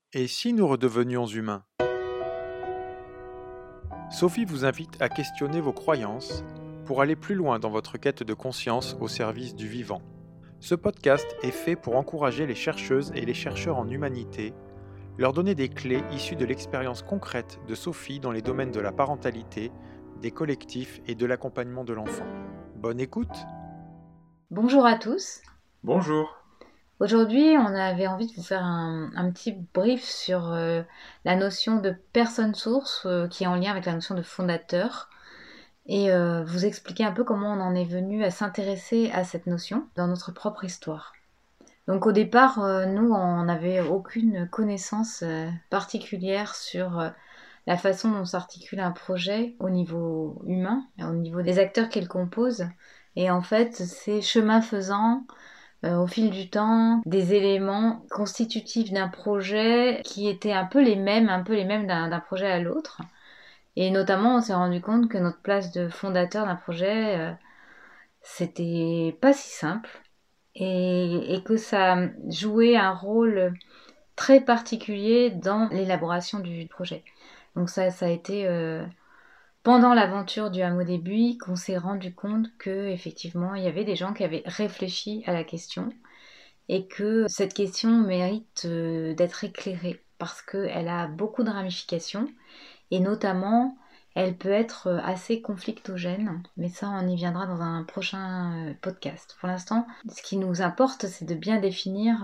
Et si nous redevenions humains? Sophie vous invite à questionner vos croyances pour aller plus loin dans votre quête de conscience au service du vivant. Ce podcast est fait pour encourager les chercheuses et les chercheurs en humanité, leur donner des clés issues de l'expérience concrète de Sophie dans les domaines de la parentalité, des collectifs et de l'accompagnement de l'enfant. Bonne écoute! Bonjour à tous. Bonjour! Aujourd'hui, on avait envie de vous faire un petit brief sur la notion de personne source qui est en lien avec la notion de fondateur et vous expliquer un peu comment on en est venu à s'intéresser à cette notion dans notre propre histoire. Donc au départ, nous, on n'avait aucune connaissance particulière sur la façon dont s'articule un projet au niveau humain, au niveau des acteurs qui le composent. Et en fait, c'est chemin faisant, au fil du temps, des éléments constitutifs d'un projet qui étaient un peu les mêmes d'un projet à l'autre. Et notamment, on s'est rendu compte que notre place de fondateur d'un projet, c'était pas si simple et que ça jouait un rôle très particulier dans l'élaboration du projet. Donc ça a été pendant l'aventure du hameau des Buis qu'on s'est rendu compte que effectivement il y avait des gens qui avaient réfléchi à la question et que cette question mérite d'être éclairée parce qu'elle a beaucoup de ramifications et notamment elle peut être assez conflictogène, mais ça on y viendra dans un prochain podcast. Pour l'instant, ce qui nous importe, c'est de bien définir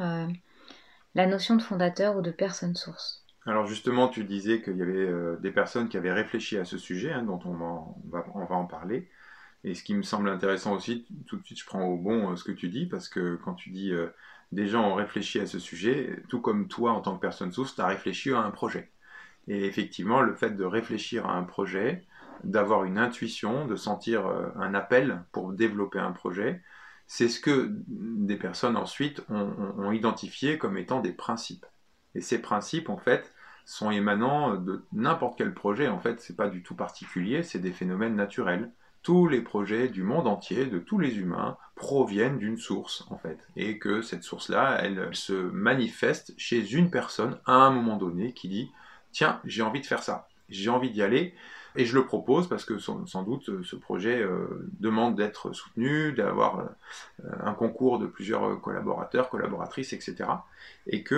la notion de fondateur ou de personne source. Alors justement, tu disais qu'il y avait des personnes qui avaient réfléchi à ce sujet, dont on va en parler. Et ce qui me semble intéressant aussi, tout de suite je prends au bon ce que tu dis, parce que quand tu dis des gens ont réfléchi à ce sujet, tout comme toi en tant que personne source, tu as réfléchi à un projet. Et effectivement, le fait de réfléchir à un projet, d'avoir une intuition, de sentir un appel pour développer un projet, c'est ce que des personnes ensuite ont identifié comme étant des principes. Et ces principes, en fait, sont émanants de n'importe quel projet. En fait, c'est pas du tout particulier, c'est des phénomènes naturels. Tous les projets du monde entier, de tous les humains, proviennent d'une source, en fait. Et que cette source-là, elle se manifeste chez une personne à un moment donné qui dit tiens, j'ai envie de faire ça, j'ai envie d'y aller, et je le propose parce que sans doute ce projet demande d'être soutenu, d'avoir un concours de plusieurs collaborateurs, collaboratrices, etc. Et que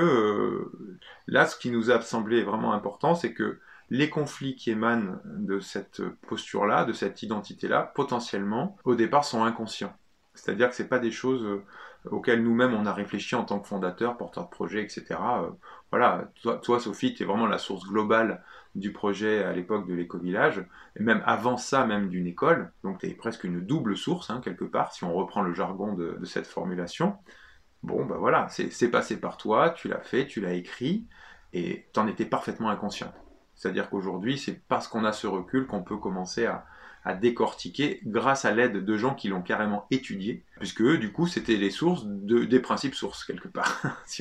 là, ce qui nous a semblé vraiment important, c'est que les conflits qui émanent de cette posture-là, de cette identité-là, potentiellement, au départ, sont inconscients. C'est-à-dire que ce n'est pas des choses auxquelles nous-mêmes on a réfléchi en tant que fondateur, porteur de projet, etc. Voilà, toi Sophie, tu es vraiment la source globale du projet à l'époque de l'éco-village, et même avant ça, même d'une école, donc tu es presque une double source, quelque part, si on reprend le jargon de cette formulation. Bon, ben voilà, c'est passé par toi, tu l'as fait, tu l'as écrit, et tu en étais parfaitement inconscient. C'est-à-dire qu'aujourd'hui, c'est parce qu'on a ce recul qu'on peut commencer à décortiquer grâce à l'aide de gens qui l'ont carrément étudié, puisque eux, du coup, c'était les sources des principes sources, quelque part,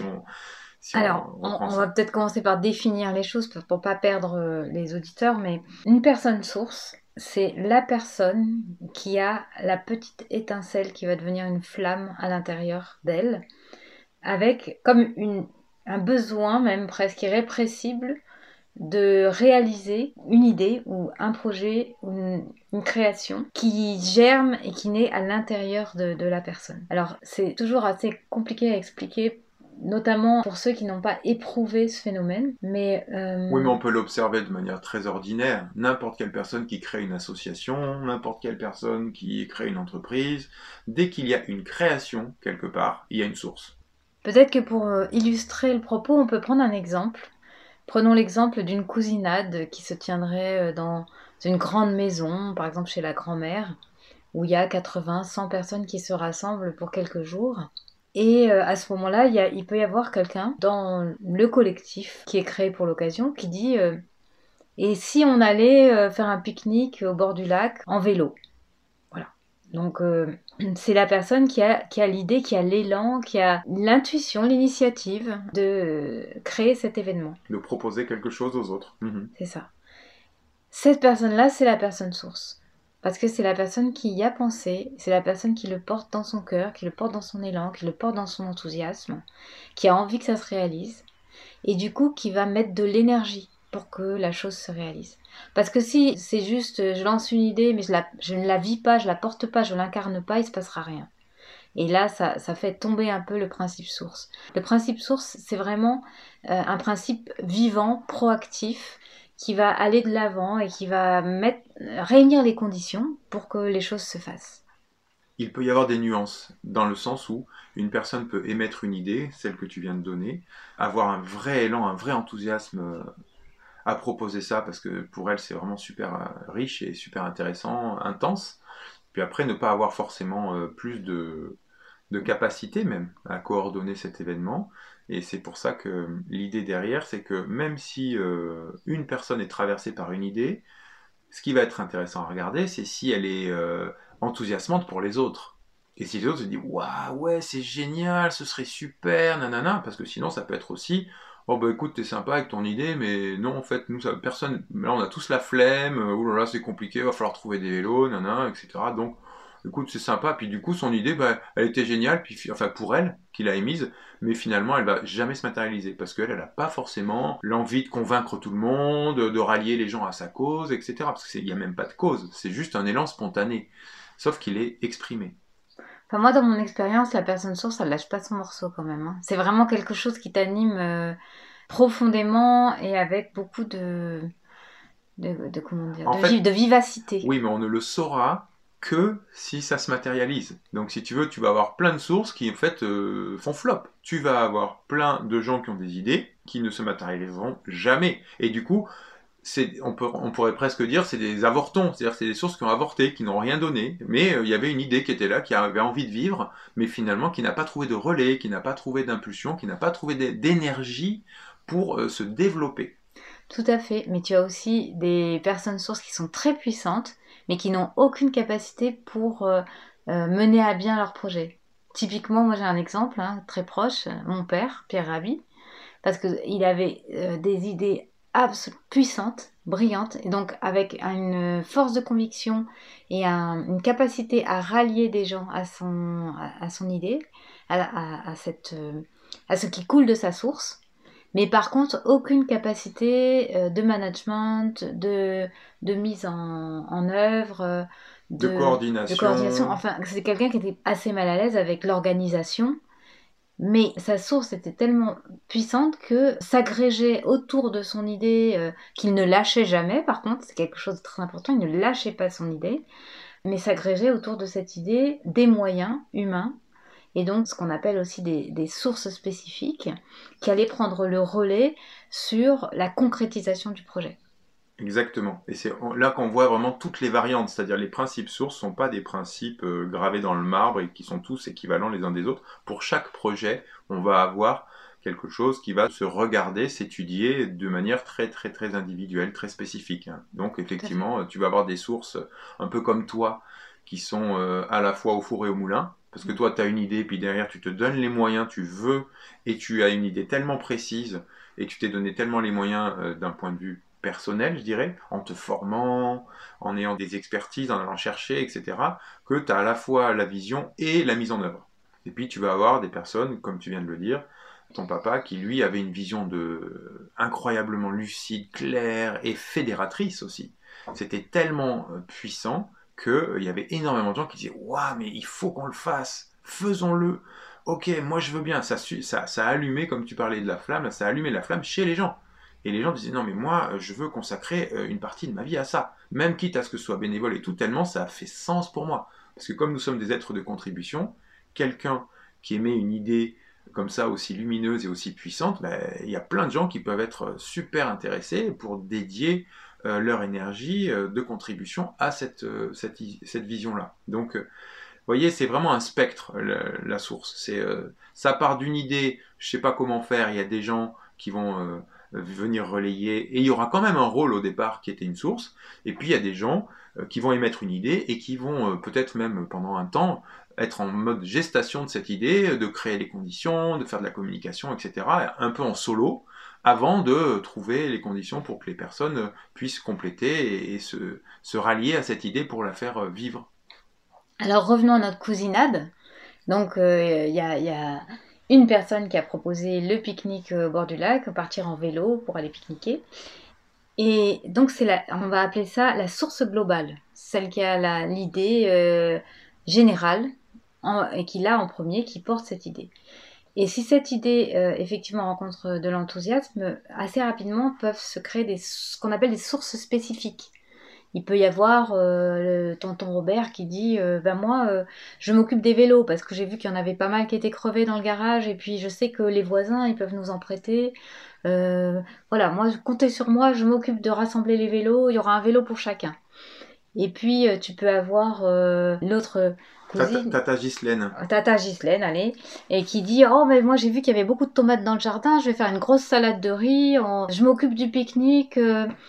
si Alors, on reprend on va ça. peut-être commencer par définir les choses pour pas perdre les auditeurs, mais une personne source, c'est la personne qui a la petite étincelle qui va devenir une flamme à l'intérieur d'elle, avec comme un besoin même presque irrépressible de réaliser une idée ou un projet ou une création qui germe et qui naît à l'intérieur de la personne. Alors c'est toujours assez compliqué à expliquer, notamment pour ceux qui n'ont pas éprouvé ce phénomène, mais Oui, mais on peut l'observer de manière très ordinaire. N'importe quelle personne qui crée une association, n'importe quelle personne qui crée une entreprise, dès qu'il y a une création quelque part, il y a une source. peut-être que pour illustrer le propos, on peut prendre un exemple. Prenons l'exemple d'une cousinade qui se tiendrait dans une grande maison, par exemple chez la grand-mère, où il y a 80, 100 personnes qui se rassemblent pour quelques jours. Et à ce moment-là, il peut y avoir quelqu'un dans le collectif qui est créé pour l'occasion qui dit et si on allait faire un pique-nique au bord du lac en vélo. Voilà. Donc c'est la personne qui a l'idée, qui a l'élan, qui a l'intuition, l'initiative de créer cet événement. De proposer quelque chose aux autres. C'est ça. Cette personne-là, c'est la personne source. Parce que c'est la personne qui y a pensé, c'est la personne qui le porte dans son cœur, qui le porte dans son élan, qui le porte dans son enthousiasme, qui a envie que ça se réalise. et du coup qui va mettre de l'énergie pour que la chose se réalise. Parce que si c'est juste je lance une idée mais je ne la vis pas, je la porte pas, je l'incarne pas, il se passera rien. Et là, ça fait tomber un peu le principe source. Le principe source, c'est vraiment un principe vivant, proactif, qui va aller de l'avant et qui va réunir les conditions pour que les choses se fassent. Il peut y avoir des nuances, dans le sens où une personne peut émettre une idée, celle que tu viens de donner, avoir un vrai élan, un vrai enthousiasme à proposer ça, parce que pour elle c'est vraiment super riche et super intéressant, intense, puis après ne pas avoir forcément plus de capacité même à coordonner cet événement. Et c'est pour ça que l'idée derrière, c'est que même si une personne est traversée par une idée, ce qui va être intéressant à regarder, c'est si elle est enthousiasmante pour les autres. Et si les autres se disent waouh, ouais, c'est génial, ce serait super, nanana, parce que sinon ça peut être aussi oh bah écoute, t'es sympa avec ton idée, mais non, en fait, nous, ça, personne, là on a tous la flemme, oh là là, c'est compliqué, va falloir trouver des vélos, nanana, etc. Donc, écoute, c'est sympa, puis du coup, son idée, bah, elle était géniale, puis enfin pour elle, qu'il a émise, mais finalement, elle va jamais se matérialiser, parce qu'elle, elle n'a pas forcément l'envie de convaincre tout le monde, de rallier les gens à sa cause, etc. Parce qu'il n'y a même pas de cause, c'est juste un élan spontané, sauf qu'il est exprimé. Enfin, moi, dans mon expérience, la personne source, elle lâche pas son morceau quand même, hein. C'est vraiment quelque chose qui t'anime profondément et avec beaucoup comment dire, En fait, de vivacité. oui, mais on ne le saura que si ça se matérialise. Donc si tu veux, tu vas avoir plein de sources qui en fait font flop. Tu vas avoir plein de gens qui ont des idées qui ne se matérialiseront jamais. Et du coup, on pourrait presque dire c'est des avortons, c'est-à-dire c'est des sources qui ont avorté, qui n'ont rien donné, mais il y avait une idée qui était là, qui avait envie de vivre, mais finalement qui n'a pas trouvé de relais, qui n'a pas trouvé d'impulsion, qui n'a pas trouvé d'énergie pour se développer. Tout à fait, mais tu as aussi des personnes sources qui sont très puissantes, mais qui n'ont aucune capacité pour mener à bien leur projet. Typiquement, moi j'ai un exemple hein, très proche, mon père, Pierre Rabhi, parce qu'il avait des idées puissantes, brillantes, et donc avec une force de conviction et une capacité à rallier des gens à son idée, à ce qui coule de sa source. Mais par contre, aucune capacité de management, de mise en œuvre, De de coordination. coordination. Enfin, c'est quelqu'un qui était assez mal à l'aise avec l'organisation, mais sa source était tellement puissante que s'agrégeait autour de son idée, qu'il ne lâchait jamais, par contre, c'est quelque chose de très important, il ne lâchait pas son idée, mais s'agrégeait autour de cette idée des moyens humains et donc ce qu'on appelle aussi des sources spécifiques qui allaient prendre le relais sur la concrétisation du projet. Exactement. Et c'est là qu'on voit vraiment toutes les variantes, c'est-à-dire les principes sources ne sont pas des principes gravés dans le marbre et qui sont tous équivalents les uns des autres. Pour chaque projet, on va avoir quelque chose qui va se regarder, s'étudier de manière très très très individuelle, très spécifique, hein. Donc effectivement, tu vas avoir des sources un peu comme toi qui sont à la fois au four et au moulin, parce que toi tu as une idée, puis derrière tu te donnes les moyens, tu veux, et tu as une idée tellement précise, et tu t'es donné tellement les moyens d'un point de vue personnel, je dirais, en te formant, en ayant des expertises, en allant chercher, etc., que tu as à la fois la vision et la mise en œuvre. Et puis tu vas avoir des personnes, comme tu viens de le dire, ton papa, qui lui avait une vision incroyablement lucide, claire et fédératrice aussi. C'était tellement puissant qu'il y avait énormément de gens qui disaient « Waouh, mais il faut qu'on le fasse, faisons-le !» Ok, moi je veux bien, ça a allumé, comme tu parlais de la flamme, ça a allumé la flamme chez les gens. Et les gens disaient non mais moi je veux consacrer une partie de ma vie à ça, même quitte à ce que ce soit bénévole et tout, tellement ça a fait sens pour moi. Parce que comme nous sommes des êtres de contribution, quelqu'un qui émet une idée comme ça aussi lumineuse et aussi puissante, ben, il y a plein de gens qui peuvent être super intéressés pour dédier leur énergie de contribution à cette vision-là. Donc vous voyez, c'est vraiment un spectre, la source. Ça part d'une idée, je ne sais pas comment faire, il y a des gens qui vont venir relayer, et il y aura quand même un rôle au départ qui était une source, et puis il y a des gens qui vont émettre une idée, et qui vont peut-être même pendant un temps être en mode gestation de cette idée, de créer les conditions, de faire de la communication, etc., un peu en solo, avant de trouver les conditions pour que les personnes puissent compléter et se rallier à cette idée pour la faire vivre. Alors revenons à notre cousinade. Donc une personne qui a proposé le pique-nique au bord du lac, partir en vélo pour aller pique-niquer. Et donc, on va appeler ça la source globale, celle qui a l'idée générale et qui l'a en premier, qui porte cette idée. Et si cette idée, effectivement, rencontre de l'enthousiasme, assez rapidement peuvent se créer ce qu'on appelle des sources spécifiques. Il peut y avoir le tonton Robert qui dit ben moi, je m'occupe des vélos parce que j'ai vu qu'il y en avait pas mal qui étaient crevés dans le garage et puis je sais que les voisins, ils peuvent nous en prêter. Voilà, moi, comptez sur moi, je m'occupe de rassembler les vélos, il y aura un vélo pour chacun. Et puis, tu peux avoir l'autre cousine, Tata Ghislaine. Tata Ghislaine, allez, et qui dit oh mais moi j'ai vu qu'il y avait beaucoup de tomates dans le jardin, je vais faire une grosse salade de riz, je m'occupe du pique-nique,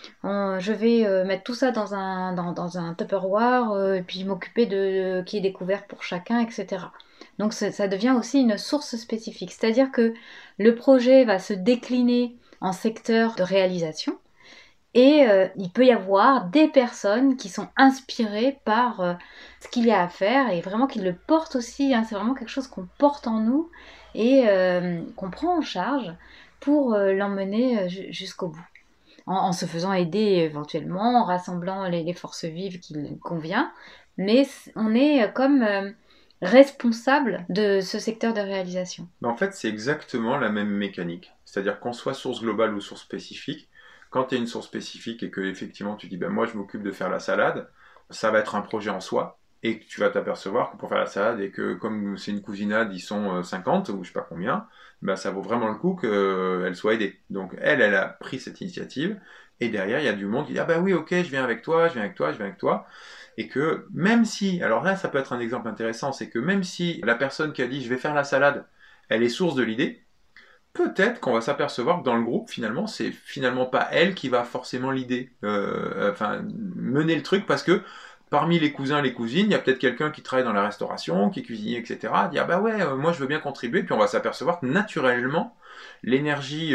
je vais mettre tout ça dans un Tupperware et puis m'occuper de qui est découvert pour chacun, etc. Donc ça devient aussi une source spécifique, c'est-à-dire que le projet va se décliner en secteurs de réalisation. Et il peut y avoir des personnes qui sont inspirées par ce qu'il y a à faire et vraiment qui le portent aussi. Hein, c'est vraiment quelque chose qu'on porte en nous et qu'on prend en charge pour l'emmener jusqu'au bout. En se faisant aider éventuellement, en rassemblant les forces vives qu'il convient. Mais on est comme responsable de ce secteur de réalisation. Mais en fait, c'est exactement la même mécanique. C'est-à-dire qu'on soit source globale ou source spécifique, quand tu es une source spécifique et que effectivement tu dis ben moi je m'occupe de faire la salade, ça va être un projet en soi et que tu vas t'apercevoir que pour faire la salade et que comme c'est une cousinade, ils sont 50 ou je sais pas combien, ben ça vaut vraiment le coup qu'elle soit aidée. Donc elle a pris cette initiative et derrière il y a du monde qui dit ah ben oui ok je viens avec toi, je viens avec toi, je viens avec toi. Et que même si, alors là ça peut être un exemple intéressant, c'est que même si la personne qui a dit je vais faire la salade, elle est source de l'idée, peut-être qu'on va s'apercevoir que dans le groupe, finalement, c'est finalement pas elle qui va forcément l'idée, enfin, mener le truc, parce que parmi les cousins, les cousines, il y a peut-être quelqu'un qui travaille dans la restauration, qui est cuisinier, etc., dit ah bah ouais, moi je veux bien contribuer, puis on va s'apercevoir que naturellement, l'énergie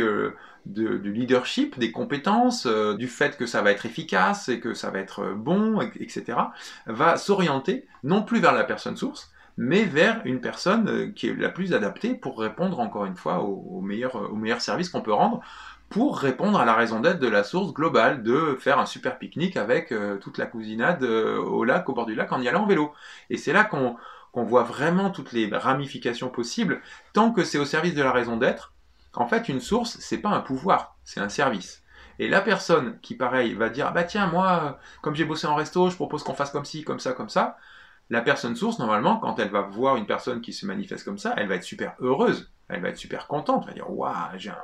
du leadership, des compétences, du fait que ça va être efficace et que ça va être bon, etc., va s'orienter non plus vers la personne source, mais vers une personne qui est la plus adaptée pour répondre encore une fois au meilleur service qu'on peut rendre, pour répondre à la raison d'être de la source globale, de faire un super pique-nique avec toute la cousinade au lac, au bord du lac, en y allant en vélo. Et c'est là qu'on voit vraiment toutes les ramifications possibles, tant que c'est au service de la raison d'être. En fait, une source, c'est pas un pouvoir, c'est un service. Et la personne qui, pareil, va dire, ah bah tiens, moi, comme j'ai bossé en resto, je propose qu'on fasse comme ci, comme ça, la personne source, normalement, quand elle va voir une personne qui se manifeste comme ça, elle va être super heureuse, elle va être super contente, elle va dire waouh,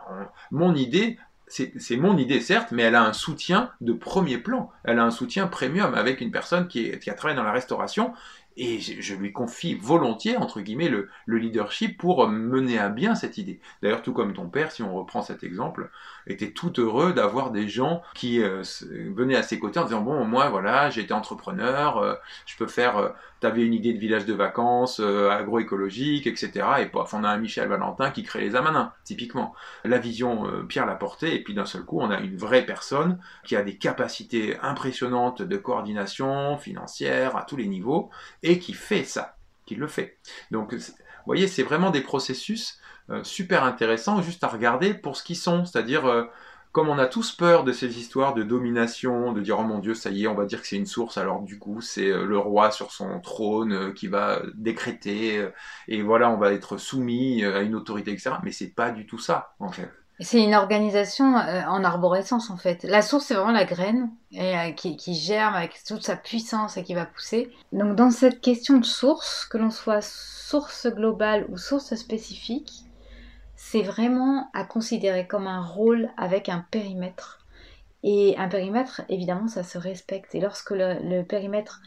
mon idée, c'est mon idée certes, mais elle a un soutien de premier plan, elle a un soutien premium avec une personne qui a travaillé dans la restauration, et je lui confie volontiers, entre guillemets, le leadership pour mener à bien cette idée. D'ailleurs, tout comme ton père, si on reprend cet exemple, était tout heureux d'avoir des gens qui venaient à ses côtés en disant bon, moi, voilà, j'ai été entrepreneur, je peux faire... T'avais une idée de village de vacances, agroécologique, etc. Et paf, on a un Michel Valentin qui crée les Amanins, typiquement. La vision, Pierre l'a portée, et puis d'un seul coup, on a une vraie personne qui a des capacités impressionnantes de coordination financière à tous les niveaux, et qui fait ça, qui le fait. Donc, vous voyez, c'est vraiment des processus super intéressants, juste à regarder pour ce qu'ils sont, c'est-à-dire... comme on a tous peur de ces histoires de domination, de dire oh mon Dieu, ça y est, on va dire que c'est une source, alors du coup c'est le roi sur son trône qui va décréter, et voilà, on va être soumis à une autorité, etc. Mais c'est pas du tout ça, en fait. C'est une organisation en arborescence en fait. La source, c'est vraiment la graine et, qui germe avec toute sa puissance et qui va pousser. Donc dans cette question de source, que l'on soit source globale ou source spécifique, c'est vraiment à considérer comme un rôle avec un périmètre. Et un périmètre, évidemment, ça se respecte. Et lorsque le périmètre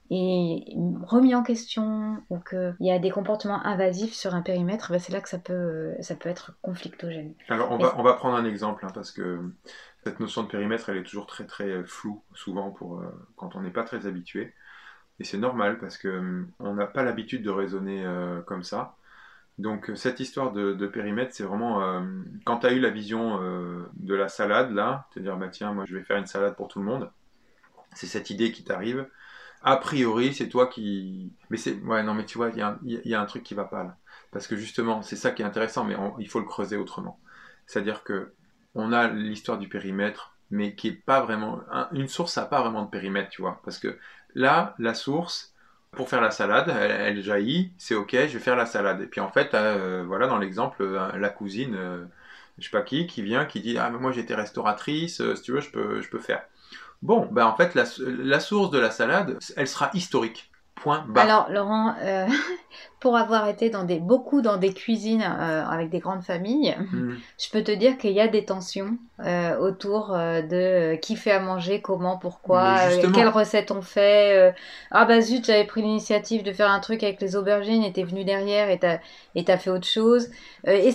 est remis en question ou qu'il y a des comportements invasifs sur un périmètre, ben c'est là que ça peut être conflictogène. Alors on va prendre un exemple, hein, parce que cette notion de périmètre, elle est toujours très très floue, souvent pour quand on n'est pas très habitué. Et c'est normal parce que on n'a pas l'habitude de raisonner comme ça. Donc cette histoire de périmètre, c'est vraiment quand tu as eu la vision de la salade là, te dire bah tiens moi je vais faire une salade pour tout le monde, c'est cette idée qui t'arrive A priori, c'est toi qui... Mais c'est... Ouais, non, mais tu vois, il y a un truc qui va pas là. Parce que justement, c'est ça qui est intéressant, mais il faut le creuser autrement. C'est-à-dire que on a l'histoire du périmètre, mais qui est pas vraiment... Une source n'a pas vraiment de périmètre, tu vois. Parce que là, la source, pour faire la salade, elle jaillit, c'est ok, je vais faire la salade. Et puis en fait, voilà, dans l'exemple, la cousine, je sais pas qui vient, qui dit, ah, mais moi j'étais restauratrice, si tu veux, je peux faire. Bon, ben en fait, la source de la salade, elle sera historique. Point barre. Alors, Laurent, pour avoir été beaucoup dans des cuisines avec des grandes familles, Hmm. je peux te dire qu'il y a des tensions autour de qui fait à manger, comment, Mais pourquoi, quelles justement, recettes on fait. Ah bah zut, j'avais pris l'initiative de faire un truc avec les aubergines et t'es venu derrière et t'as fait autre chose. Et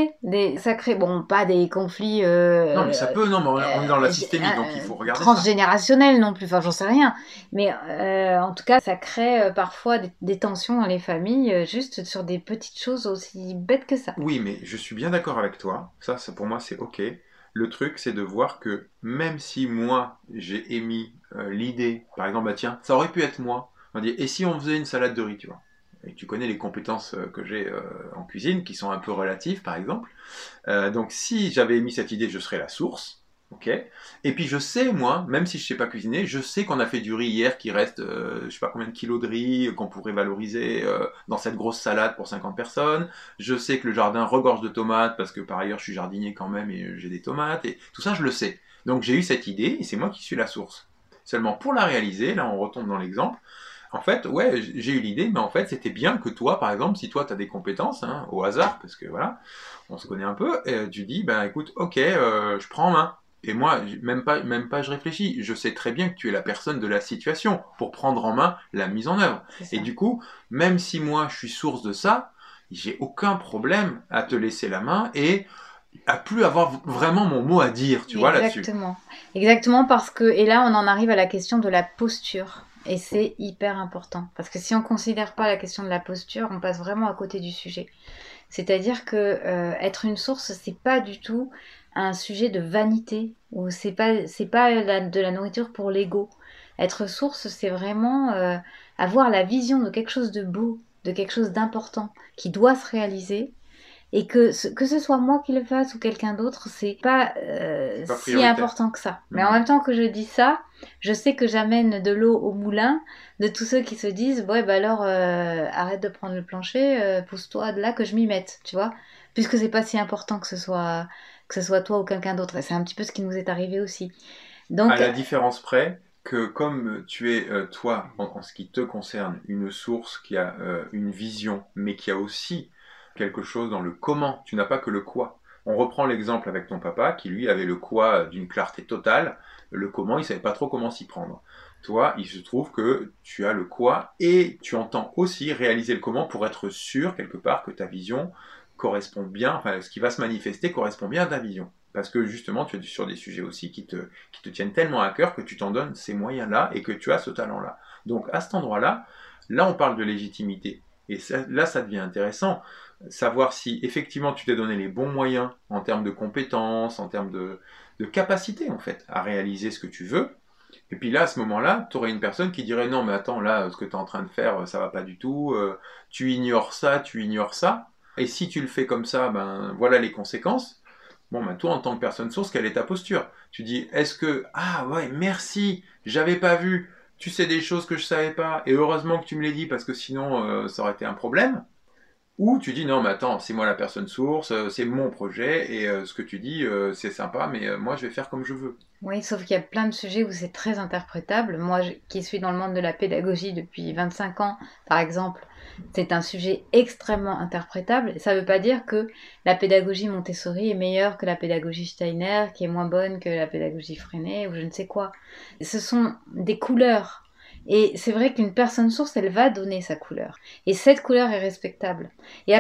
ça crée, bon, pas des conflits non, mais ça peut, non, mais on est dans la systémique, donc il faut regarder ça. transgénérationnels non plus, enfin j'en sais rien. Mais en tout cas, ça crée parfois des tensions dans les familles, juste sur des petites choses aussi bêtes que ça. Oui, mais je suis bien d'accord avec toi. Ça, pour moi, c'est ok. Le truc, c'est de voir que même si moi, j'ai émis l'idée, par exemple, bah tiens, ça aurait pu être moi. On dit, et si on faisait une salade de riz, tu vois? Et tu connais les compétences que j'ai en cuisine, qui sont un peu relatives, par exemple. Donc si j'avais émis cette idée, je serais la source. Ok. Et puis je sais, moi, même si je sais pas cuisiner, je sais qu'on a fait du riz hier qui reste, je sais pas combien de kilos de riz qu'on pourrait valoriser dans cette grosse salade pour 50 personnes. Je sais que le jardin regorge de tomates parce que par ailleurs je suis jardinier quand même et j'ai des tomates et tout ça je le sais. Donc j'ai eu cette idée et c'est moi qui suis la source. Seulement pour la réaliser, là on retombe dans l'exemple. En fait, ouais, j'ai eu l'idée, mais en fait, c'était bien que toi, par exemple, si toi, tu as des compétences, hein, au hasard, parce que voilà, on se connaît un peu, et tu dis, ben écoute, ok, je prends en main. Et moi, même pas, je réfléchis. Je sais très bien que tu es la personne de la situation pour prendre en main la mise en œuvre. C'est Et ça. du coup, même si moi, je suis source de ça, j'ai aucun problème à te laisser la main et à plus avoir vraiment mon mot à dire, tu vois, là-dessus. Exactement. Exactement parce que, et là on en arrive à la question de la posture. Et c'est hyper important. Parce que si on ne considère pas la question de la posture, on passe vraiment à côté du sujet. C'est-à-dire que être une source, c'est pas du tout un sujet de vanité ou c'est pas de la nourriture pour l'ego. Être source, c'est vraiment avoir la vision de quelque chose de beau, de quelque chose d'important qui doit se réaliser et que ce soit moi qui le fasse ou quelqu'un d'autre, c'est pas C'est pas si prioritaire. important que ça. Mais en Mhm. même temps que je dis ça, je sais que j'amène de l'eau au moulin de tous ceux qui se disent ouais bah alors arrête de prendre le plancher, pousse-toi de là que je m'y mette, tu vois, puisque c'est pas si important que ce soit toi ou quelqu'un d'autre. Et c'est un petit peu ce qui nous est arrivé aussi. À Donc la différence près que comme tu es, toi, en ce qui te concerne, une source qui a une vision, mais qui a aussi quelque chose dans le comment, tu n'as pas que le quoi. On reprend l'exemple avec ton papa, qui lui avait le quoi d'une clarté totale, le comment, il savait pas trop comment s'y prendre. Toi, il se trouve que tu as le quoi et tu entends aussi réaliser le comment pour être sûr, quelque part, que ta vision correspond bien, enfin, ce qui va se manifester correspond bien à ta vision. Parce que justement, tu es sur des sujets aussi qui te tiennent tellement à cœur que tu t'en donnes ces moyens-là et que tu as ce talent-là. Donc à cet endroit-là, là on parle de légitimité. Et là, ça devient intéressant. Savoir si effectivement tu t'es donné les bons moyens en termes de compétences, en termes de capacité en fait à réaliser ce que tu veux. Et puis là, à ce moment-là, tu aurais une personne qui dirait non mais attends, là, ce que tu es en train de faire, ça va pas du tout, tu ignores ça, tu ignores ça. Et si tu le fais comme ça, ben voilà les conséquences. Bon, ben toi, en tant que personne source, quelle est ta posture? Tu dis, est-ce que, ah ouais, merci, j'avais pas vu, tu sais des choses que je savais pas, et heureusement que tu me l'as dit parce que sinon ça aurait été un problème. Ou tu dis, non, mais attends, c'est moi la personne source, c'est mon projet, et ce que tu dis, c'est sympa, mais moi je vais faire comme je veux. oui, sauf qu'il y a plein de sujets où c'est très interprétable. Moi, qui suis dans le monde de la pédagogie depuis 25 ans, par exemple, c'est un sujet extrêmement interprétable. Ça ne veut pas dire que la pédagogie Montessori est meilleure que la pédagogie Steiner, qui est moins bonne que la pédagogie Freinet ou je ne sais quoi. Ce sont des couleurs. Et c'est vrai qu'une personne source, elle va donner sa couleur. Et cette couleur est respectable.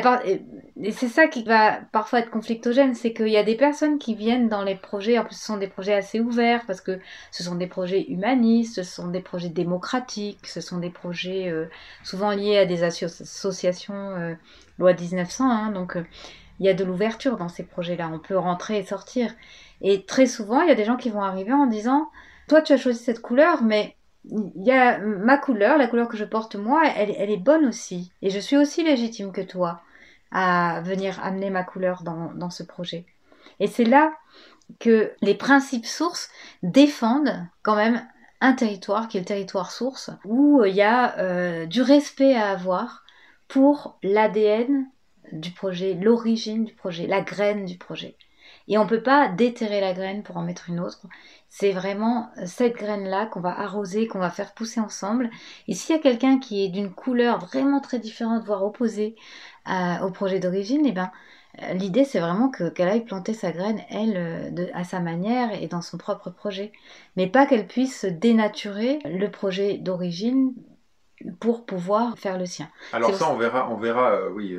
Et c'est ça qui va parfois être conflictogène, c'est qu'il y a des personnes qui viennent dans les projets, en plus ce sont des projets assez ouverts, parce que ce sont des projets humanistes, ce sont des projets démocratiques, ce sont des projets souvent liés à des associations loi 1900, hein, donc il y a de l'ouverture dans ces projets-là, on peut rentrer et sortir. Et très souvent, il y a des gens qui vont arriver en disant, toi tu as choisi cette couleur, mais il y a ma couleur, la couleur que je porte moi, elle est bonne aussi. Et je suis aussi légitime que toi à venir amener ma couleur dans ce projet. Et c'est là que les principes sources défendent quand même un territoire qui est le territoire source, où il y a du respect à avoir pour l'ADN du projet, l'origine du projet, la graine du projet. Et on ne peut pas déterrer la graine pour en mettre une autre. C'est vraiment cette graine-là qu'on va arroser, qu'on va faire pousser ensemble. Et s'il y a quelqu'un qui est d'une couleur vraiment très différente, voire opposée au projet d'origine, eh ben, l'idée c'est vraiment qu'elle aille planter sa graine, elle, à sa manière et dans son propre projet. Mais pas qu'elle puisse dénaturer le projet d'origine pour pouvoir faire le sien. Alors ça, on verra, oui,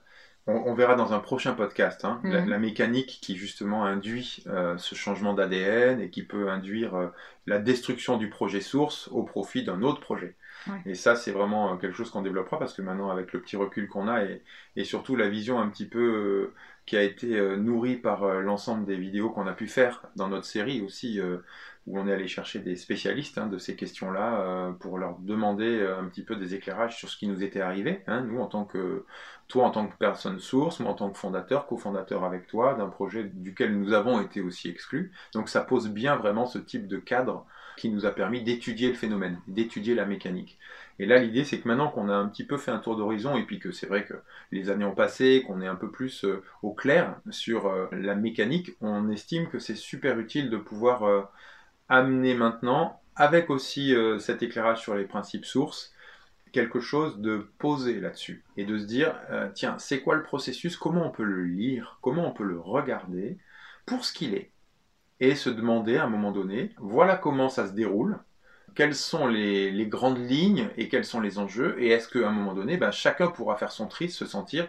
on verra dans un prochain podcast, hein, la mécanique qui justement induit ce changement d'ADN et qui peut induire la destruction du projet source au profit d'un autre projet. Ouais. Et ça, c'est vraiment quelque chose qu'on développera parce que maintenant, avec le petit recul qu'on a et surtout la vision un petit peu qui a été nourrie par l'ensemble des vidéos qu'on a pu faire dans notre série aussi, où on est allé chercher des spécialistes de ces questions-là pour leur demander un petit peu des éclairages sur ce qui nous était arrivé, nous toi en tant que personne source, moi en tant que fondateur, cofondateur avec toi d'un projet duquel nous avons été aussi exclus. Donc ça pose bien vraiment ce type de cadre qui nous a permis d'étudier le phénomène, d'étudier la mécanique. Et là, l'idée, c'est que maintenant qu'on a un petit peu fait un tour d'horizon, et puis que c'est vrai que les années ont passé, qu'on est un peu plus au clair sur la mécanique, on estime que c'est super utile de pouvoir amener maintenant, avec aussi cet éclairage sur les principes sources, quelque chose de posé là-dessus. Et de se dire, tiens, c'est quoi le processus? Comment on peut le lire? Comment on peut le regarder pour ce qu'il est? Et se demander à un moment donné, voilà comment ça se déroule, quelles sont les grandes lignes et quels sont les enjeux, et est-ce qu'à un moment donné, chacun pourra faire son tri, se sentir,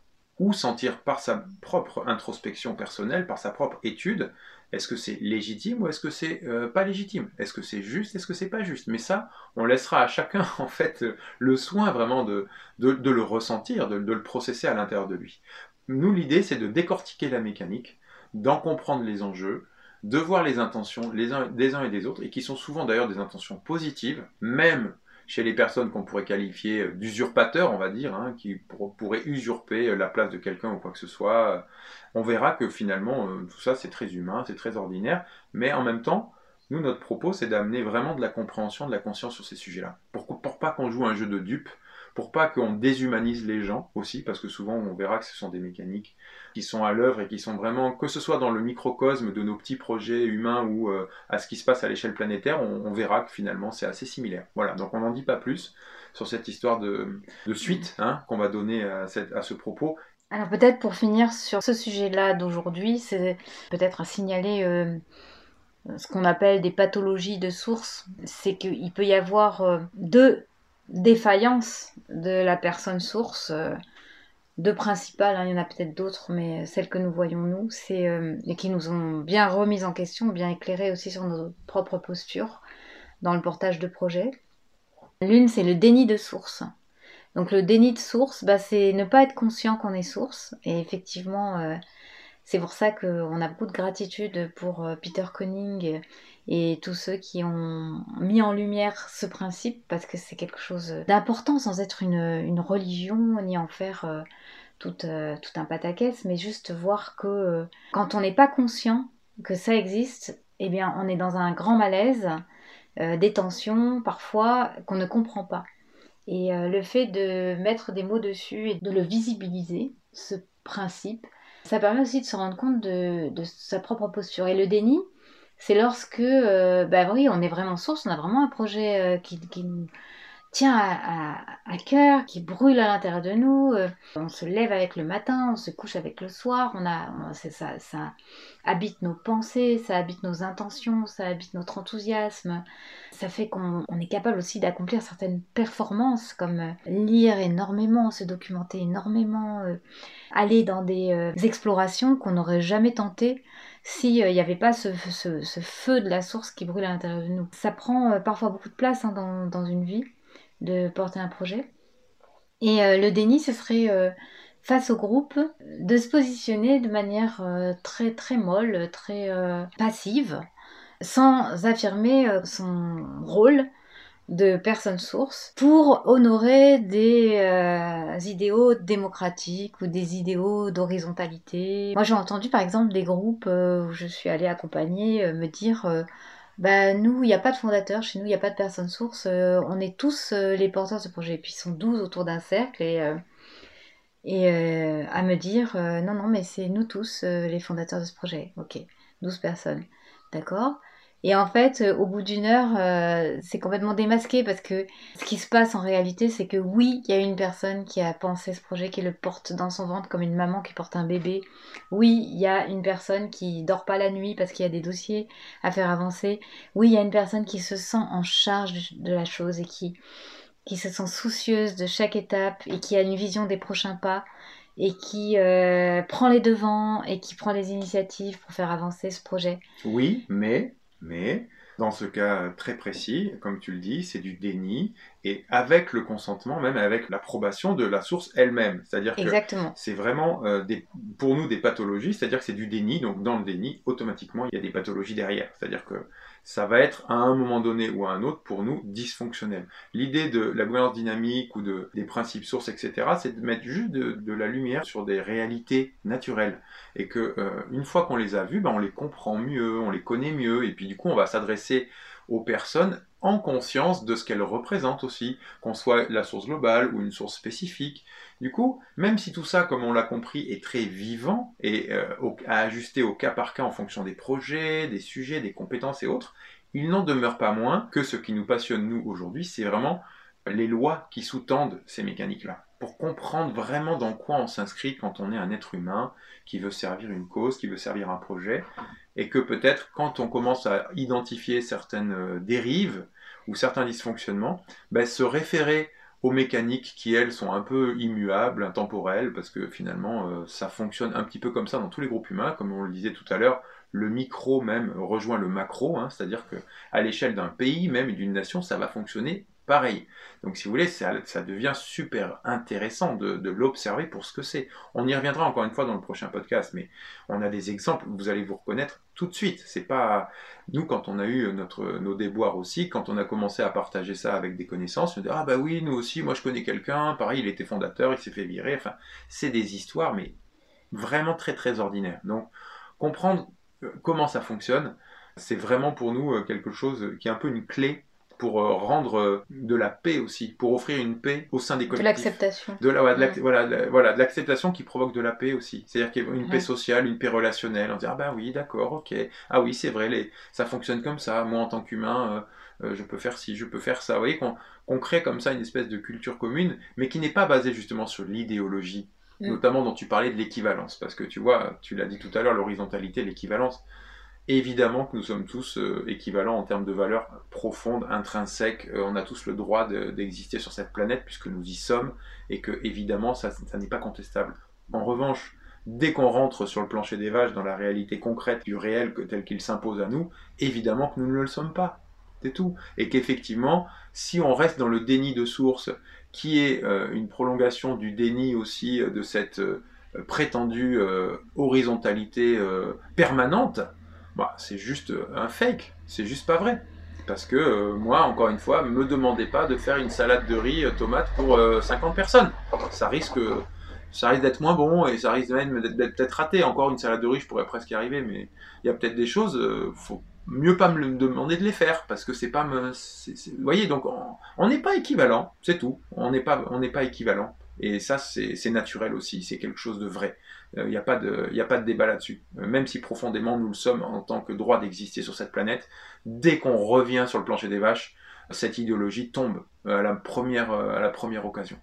ou sentir par sa propre introspection personnelle, par sa propre étude, est-ce que c'est légitime ou est-ce que c'est pas légitime? Est-ce que c'est juste? Est-ce que c'est pas juste? Mais ça, on laissera à chacun en fait le soin vraiment de le ressentir, de le processer à l'intérieur de lui. Nous, l'idée, c'est de décortiquer la mécanique, d'en comprendre les enjeux, de voir les intentions des uns et des autres, et qui sont souvent d'ailleurs des intentions positives, même chez les personnes qu'on pourrait qualifier d'usurpateurs, on va dire, qui pourraient usurper la place de quelqu'un ou quoi que ce soit. On verra que finalement, tout ça, c'est très humain, c'est très ordinaire, mais en même temps, nous, notre propos, c'est d'amener vraiment de la compréhension, de la conscience sur ces sujets-là. Pour pas qu'on joue un jeu de dupes, pour pas qu'on déshumanise les gens aussi, parce que souvent, on verra que ce sont des mécaniques qui sont à l'œuvre et qui sont vraiment, que ce soit dans le microcosme de nos petits projets humains ou à ce qui se passe à l'échelle planétaire, on verra que finalement c'est assez similaire. Voilà, donc on n'en dit pas plus sur cette histoire de suite qu'on va donner à ce propos. Alors peut-être pour finir sur ce sujet-là d'aujourd'hui, c'est peut-être à signaler ce qu'on appelle des pathologies de source. C'est qu'il peut y avoir deux défaillances de la personne source. Deux principales, il y en a peut-être d'autres, mais celles que nous voyons nous, et qui nous ont bien remises en question, bien éclairées aussi sur nos propres postures dans le portage de projets. L'une, c'est le déni de source. Donc le déni de source, c'est ne pas être conscient qu'on est source. Et effectivement, c'est pour ça qu'on a beaucoup de gratitude pour Peter Koenig et tous ceux qui ont mis en lumière ce principe, parce que c'est quelque chose d'important, sans être une religion, ni en faire tout un pataquès, mais juste voir que quand on n'est pas conscient que ça existe, eh bien on est dans un grand malaise, des tensions parfois qu'on ne comprend pas. Et le fait de mettre des mots dessus et de le visibiliser, ce principe, ça permet aussi de se rendre compte de sa propre posture. Et le déni, c'est lorsque, oui, on est vraiment source, on a vraiment un projet qui nous tient à cœur, qui brûle à l'intérieur de nous. On se lève avec le matin, on se couche avec le soir. Ça habite nos pensées, ça habite nos intentions, ça habite notre enthousiasme. Ça fait qu'on est capable aussi d'accomplir certaines performances, comme lire énormément, se documenter énormément, aller dans des explorations qu'on n'aurait jamais tentées s'il n'y avait pas ce feu de la source qui brûle à l'intérieur de nous. Ça prend parfois beaucoup de place dans une vie de porter un projet. Et le déni, ce serait face au groupe de se positionner de manière très très molle, très passive, sans affirmer son rôle de personnes sources pour honorer des idéaux démocratiques ou des idéaux d'horizontalité. Moi, j'ai entendu par exemple des groupes où je suis allée accompagner me dire bah, nous, il n'y a pas de fondateur, chez nous, il n'y a pas de personnes sources, on est tous les porteurs de ce projet. Et puis ils sont 12 autour d'un cercle et à me dire non, non, mais c'est nous tous les fondateurs de ce projet. Ok, 12 personnes. D'accord. Et en fait, au bout d'une heure, c'est complètement démasqué parce que ce qui se passe en réalité, c'est que oui, il y a une personne qui a pensé ce projet, qui le porte dans son ventre comme une maman qui porte un bébé. Oui, il y a une personne qui dort pas la nuit parce qu'il y a des dossiers à faire avancer. Oui, il y a une personne qui se sent en charge de la chose et qui se sent soucieuse de chaque étape et qui a une vision des prochains pas et qui prend les devants et qui prend les initiatives pour faire avancer ce projet. Oui, mais, dans ce cas très précis, comme tu le dis, c'est du déni, et avec le consentement, même avec l'approbation de la source elle-même. C'est-à-dire que Exactement. c'est vraiment, pour nous, des pathologies, c'est-à-dire que c'est du déni, donc dans le déni, automatiquement, il y a des pathologies derrière. C'est-à-dire que ça va être, à un moment donné ou à un autre, pour nous, dysfonctionnel. L'idée de la gouvernance dynamique ou des principes sources, etc., c'est de mettre juste de la lumière sur des réalités naturelles. Et que une fois qu'on les a vus, ben, on les comprend mieux, on les connaît mieux, et puis du coup on va s'adresser aux personnes en conscience de ce qu'elles représentent aussi, qu'on soit la source globale ou une source spécifique. Du coup, même si tout ça, comme on l'a compris, est très vivant et à ajuster au cas par cas en fonction des projets, des sujets, des compétences et autres, il n'en demeure pas moins que ce qui nous passionne nous aujourd'hui, c'est vraiment les lois qui sous-tendent ces mécaniques-là, pour comprendre vraiment dans quoi on s'inscrit quand on est un être humain, qui veut servir une cause, qui veut servir un projet, et que peut-être quand on commence à identifier certaines dérives ou certains dysfonctionnements, ben, se référer aux mécaniques qui, elles, sont un peu immuables, intemporelles, parce que finalement, ça fonctionne un petit peu comme ça dans tous les groupes humains, comme on le disait tout à l'heure, le micro même rejoint le macro, hein, c'est-à-dire qu'à l'échelle d'un pays, même et d'une nation, ça va fonctionner pareil. Donc si vous voulez, ça devient super intéressant de l'observer pour ce que c'est. On y reviendra encore une fois dans le prochain podcast, mais on a des exemples, vous allez vous reconnaître tout de suite. C'est pas nous quand on a eu nos déboires aussi, quand on a commencé à partager ça avec des connaissances, on dit ah bah oui nous aussi, moi je connais quelqu'un, pareil il était fondateur, il s'est fait virer. Enfin c'est des histoires mais vraiment très très ordinaires. Donc comprendre comment ça fonctionne, c'est vraiment pour nous quelque chose qui est un peu une clé pour rendre de la paix aussi, pour offrir une paix au sein des De collectifs. l'acceptation. Voilà, de l'acceptation qui provoque de la paix aussi. C'est-à-dire qu'il y a une paix Ouais. sociale, une paix relationnelle. On dit, ah ben oui, d'accord, ok. Ah oui, c'est vrai, ça fonctionne comme ça. Moi, en tant qu'humain, je peux faire ci, je peux faire ça. Vous voyez, qu'on crée comme ça une espèce de culture commune, mais qui n'est pas basée justement sur l'idéologie, notamment dont tu parlais de l'équivalence. Parce que tu vois, tu l'as dit tout à l'heure, l'horizontalité, l'équivalence. Évidemment que nous sommes tous équivalents en termes de valeurs profondes, intrinsèques. On a tous le droit d'exister sur cette planète puisque nous y sommes et que évidemment ça n'est pas contestable. En revanche, dès qu'on rentre sur le plancher des vaches dans la réalité concrète du réel tel qu'il s'impose à nous, évidemment que nous ne le sommes pas. C'est tout. Et qu'effectivement, si on reste dans le déni de source, qui est une prolongation du déni aussi de cette prétendue horizontalité permanente, bah, c'est juste un fake, c'est juste pas vrai. Parce que moi, encore une fois, me demandez pas de faire une salade de riz tomate pour 50 personnes. Ça risque, ça risque d'être moins bon et ça risque même d'être peut-être raté. Encore une salade de riz, je pourrais presque y arriver, mais il y a peut-être des choses, faut mieux pas me demander de les faire parce que c'est pas vous voyez, donc on n'est pas équivalent, c'est tout. On n'est pas équivalent. Et ça, c'est naturel aussi, c'est quelque chose de vrai. Il n'y a pas de débat là-dessus. Même si profondément nous le sommes en tant que droit d'exister sur cette planète, dès qu'on revient sur le plancher des vaches, cette idéologie tombe à la première occasion.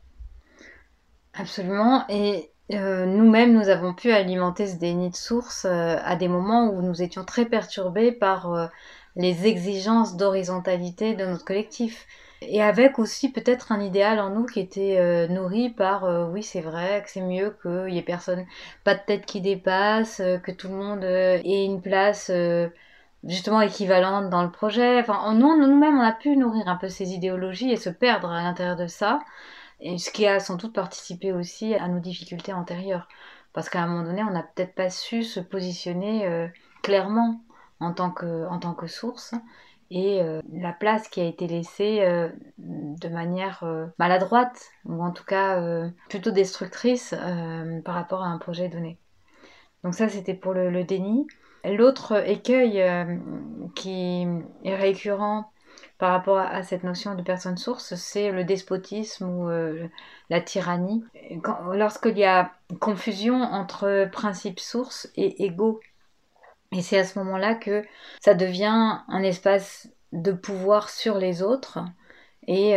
Absolument. Et nous-mêmes, nous avons pu alimenter ce déni de source à des moments où nous étions très perturbés par les exigences d'horizontalité de notre collectif. Et avec aussi peut-être un idéal en nous qui était nourri par oui, c'est vrai que c'est mieux qu'il y ait personne, pas de tête qui dépasse, que tout le monde ait une place justement équivalente dans le projet. Enfin, nous-mêmes, on a pu nourrir un peu ces idéologies et se perdre à l'intérieur de ça. Et ce qui a sans doute participé aussi à nos difficultés antérieures. Parce qu'à un moment donné, on n'a peut-être pas su se positionner clairement en tant que source. et la place qui a été laissée de manière maladroite, ou en tout cas plutôt destructrice par rapport à un projet donné. Donc ça, c'était pour le déni. L'autre écueil qui est récurrent par rapport à cette notion de personne source, c'est le despotisme ou la tyrannie. Lorsqu'il y a confusion entre principe source et ego. Et c'est à ce moment-là que ça devient un espace de pouvoir sur les autres et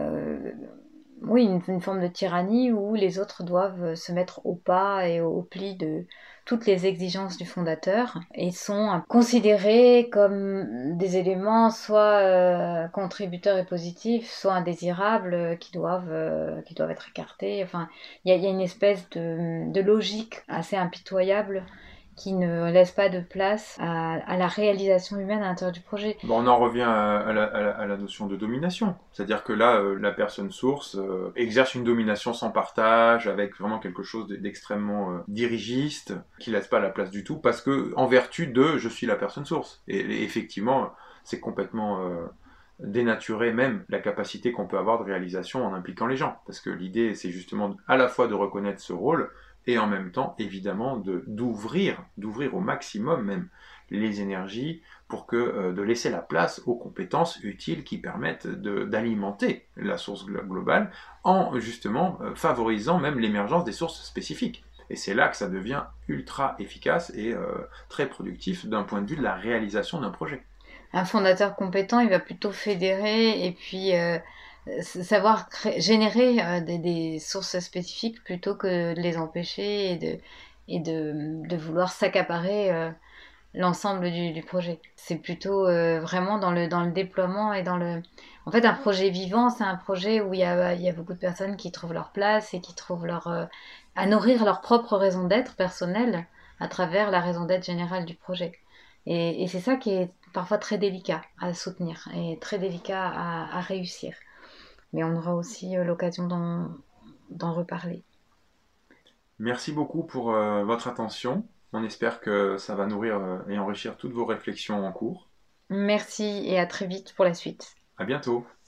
oui, une forme de tyrannie où les autres doivent se mettre au pas et au pli de toutes les exigences du fondateur et sont considérés comme des éléments soit contributeurs et positifs, soit indésirables qui doivent être écartés. Enfin, il y a une espèce de logique assez impitoyable qui ne laisse pas de place à la réalisation humaine à l'intérieur du projet. Bon, on en revient à la notion de domination. C'est-à-dire que là, la personne source exerce une domination sans partage, avec vraiment quelque chose d'extrêmement dirigiste, qui laisse pas la place du tout, parce que en vertu de « je suis la personne source ». Et effectivement, c'est complètement dénaturer même la capacité qu'on peut avoir de réalisation en impliquant les gens. Parce que l'idée, c'est justement à la fois de reconnaître ce rôle, et en même temps, évidemment, d'ouvrir au maximum même les énergies pour que de laisser la place aux compétences utiles qui permettent d'alimenter la source globale en justement favorisant même l'émergence des sources spécifiques. Et c'est là que ça devient ultra efficace et très productif d'un point de vue de la réalisation d'un projet. Un fondateur compétent, il va plutôt fédérer et puis savoir générer des sources spécifiques plutôt que de les empêcher et de vouloir s'accaparer l'ensemble du projet. C'est plutôt vraiment dans le déploiement et dans le... En fait, un projet vivant, c'est un projet où il y a beaucoup de personnes qui trouvent leur place et qui trouvent à nourrir leur propre raison d'être personnelle à travers la raison d'être générale du projet. Et c'est ça qui est parfois très délicat à soutenir et très délicat à réussir. Mais on aura aussi l'occasion d'en reparler. Merci beaucoup pour votre attention. On espère que ça va nourrir et enrichir toutes vos réflexions en cours. Merci et à très vite pour la suite. À bientôt.